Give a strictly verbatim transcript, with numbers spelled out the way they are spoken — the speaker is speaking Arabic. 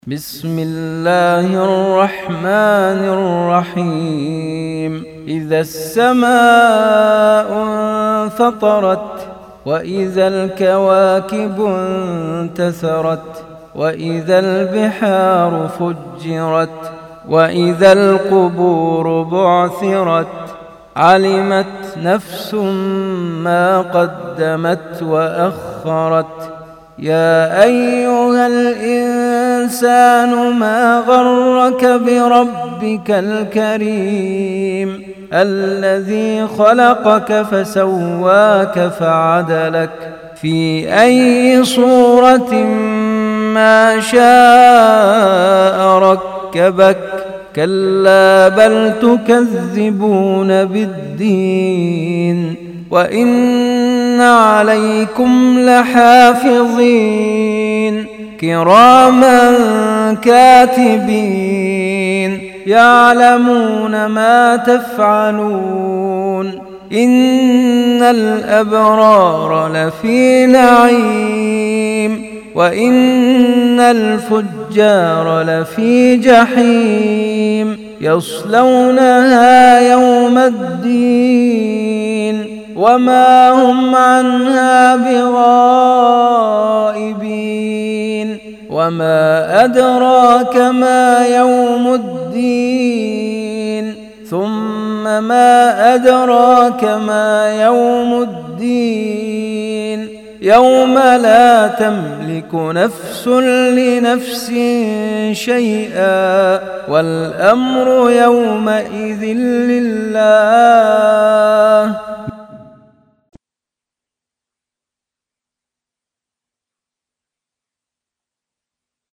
بسم الله الرحمن الرحيم. إذا السماء انفطرت وإذا الكواكب انتثرت وإذا البحار فجرت وإذا القبور بعثرت علمت نفس ما قدمت وأخرت. يا أيها الإنسان ما غرك بربك الكريم الذي خلقك فسواك فعدلك في أي صورة ما شاء ركبك. كلا بل تكذبون بالدين وإن عليكم لحافظين كراما كاتبين يعلمون ما تفعلون. إن الأبرار لفي نعيم وإن الفجار لفي جحيم يصلونها يوم الدين وما هم عنها بغائبين. وما أدراك ما يوم الدين ثم ما أدراك ما يوم الدين يوم لا تملك نفس لنفس شيئا والأمر يومئذ لله.